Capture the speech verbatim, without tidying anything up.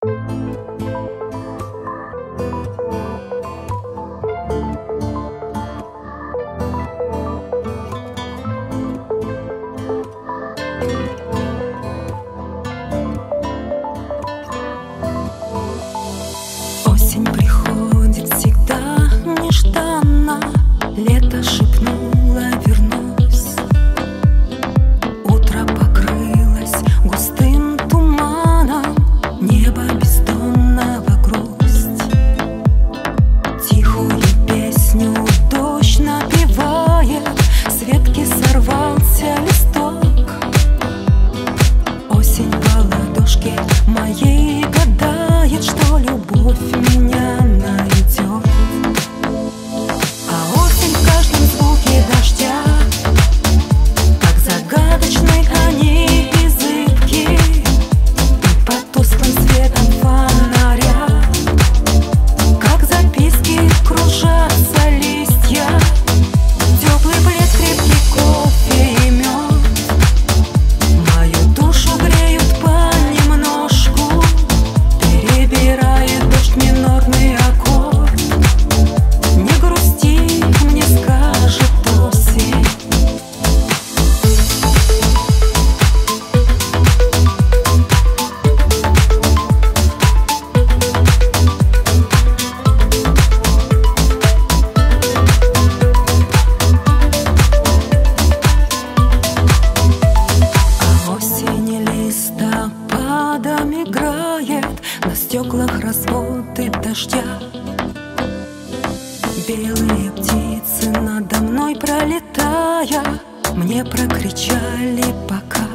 Осень приходит всегда нежданно, лето шепнуло вернусь. Утро покрылось густым туманом, небо бездонного грусть. Тихую песню дождь напевает, с ветки сорвался листок. Осень по ладошке моей гадает, что любовь меня найдет. А осень в каждом звуке дождя, как загадочный они и зыбки, и под тусклым светом фонаря, как записки кружатся листья. Теплый плед, крепкий кофе и мед мою душу греют понемножку. Перебирает дождь минорный аккорд. Не грусти, мне скажет осень. А осень листопадом играет на стеклах разводы дождя. Белые птицы надо мной пролетая мне прокричали пока.